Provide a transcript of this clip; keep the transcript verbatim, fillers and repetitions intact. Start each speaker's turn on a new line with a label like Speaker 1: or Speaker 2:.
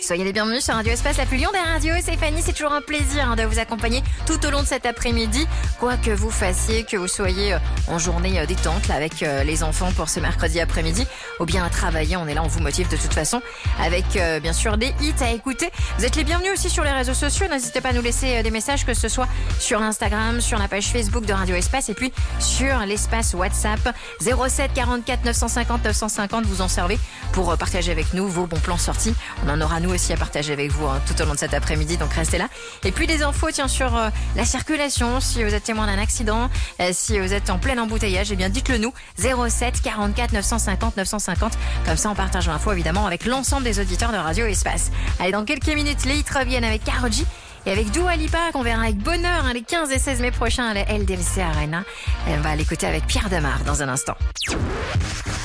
Speaker 1: Soyez les bienvenus sur Radio Espace, la plus Lyon des radios. C'est Fanny, c'est toujours un plaisir de vous accompagner tout au long de cet après-midi. Quoi que vous fassiez, que vous soyez en journée détente là, avec les enfants pour ce mercredi après-midi, ou bien à travailler, on est là, on vous motive de toute façon avec euh, bien sûr des hits à écouter. Vous êtes les bienvenus aussi sur les réseaux sociaux, n'hésitez pas à nous laisser des messages, que ce soit sur Instagram, sur la page Facebook de Radio Espace et puis sur l'espace WhatsApp zéro sept quarante-quatre neuf cent cinquante neuf cent cinquante. Vous en servez pour partager avec nous vos bons plans sortis. On en aura nous aussi à partager avec vous hein, tout au long de cet après-midi, donc restez là. Et puis des infos tiens, sur euh, la circulation, si vous êtes témoin d'un accident, euh, si vous êtes en plein embouteillage, eh bien dites-le nous, zéro sept quarante-quatre neuf cent cinquante neuf cent cinquante. Comme ça on partage l'info évidemment avec l'ensemble des auditeurs de Radio Espace. Allez, dans quelques minutes, les hits reviennent avec Karol G et avec Dua Lipa, qu'on verra avec bonheur hein, les quinze et seize mai prochains à la L D L C Arena. Et on va l'écouter avec Pierre Demar dans un instant.